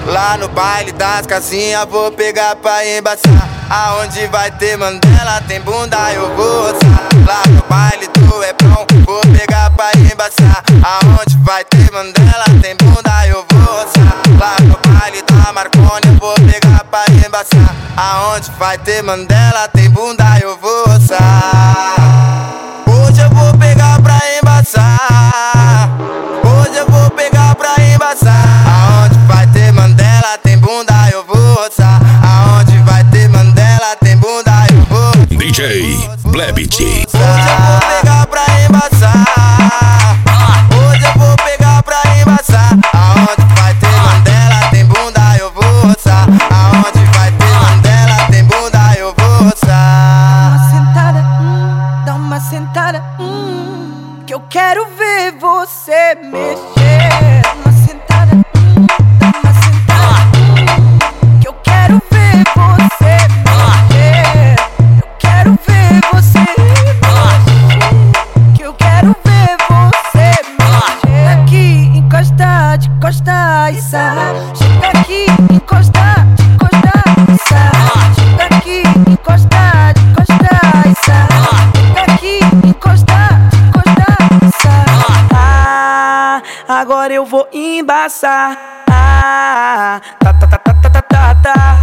Lá no baile das casinhas vou pegar pra embaçar. Aonde vai ter Mandela, tem bunda, eu vou roçar. Lá no baile do Hebron, vou pegar pra embaçar. Aonde vai ter Mandela, tem bunda, eu vou roçar. Lá no baile da Marconi, eu vou pegar pra embaçar. Aonde vai ter Mandela, tem bunda, eu vou roçar. Hoje eu vou pegar pra embaçar. Hoje eu vou pegar pra embaçar. Aonde vai ter Mandela, tem bunda, eu vou roçar. Aonde vai ter Mandela, tem bunda, eu vou roçar. DJ Blebit. Hoje eu vou pegar pra embaçar. Hoje eu vou pegar pra embaçar. Aonde vai ter Mandela, tem bunda, eu vou roçar. Aonde vai ter Mandela, tem bunda, eu vou roçar. Dá uma sentada, que eu quero ver você mexer. Uma sentada, dá uma sentada, que eu quero ver você mexer. Eu quero ver você mexer, que eu quero ver você mexer. Aqui, encosta, de costa e sai. Chega aqui, encosta, de costa e sai. Chega aqui, encosta, de costa e sai. Chega aqui, encosta, de costa e sai. Agora eu vou embaçar. Tá, tá, tá, tá, tá, tá, tá, tá.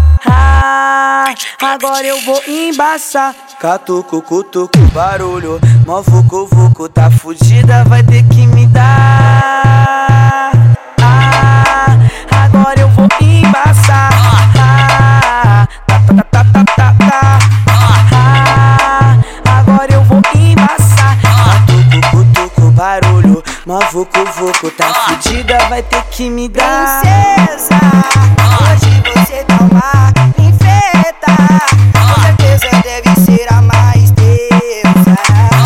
Agora eu vou embaçar. Catuco, cutuco, barulho. Mó vucu, vucu, tá fudida, vai ter que me dar. Agora eu vou embaçar. Tá, tá, tá, tá, tá, tá, tá. Agora eu vou embaçar. Catuco, cutuco, barulho. Mó vucu, vucu, tá fudida, vai ter que me dar. Princesa, hoje você dá uma infeta. Com certeza deve ser a mais deusa.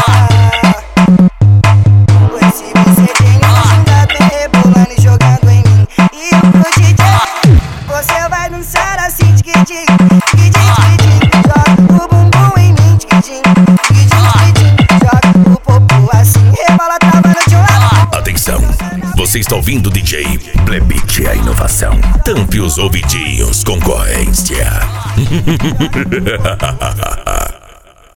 Pois se você tem um xingador rebolando e jogando em mim e eu pro DJ, você vai dançar assim, tiquitim, tiquitim, tiquitim. Joga o bumbum em mim, tiquitim, tiquitim, tiquitim. Joga o popo assim, rebola, trava no teu lado. Atenção, você está ouvindo o DJ Blebit, a inovação. Tampe os ouvidinhos, concorrência.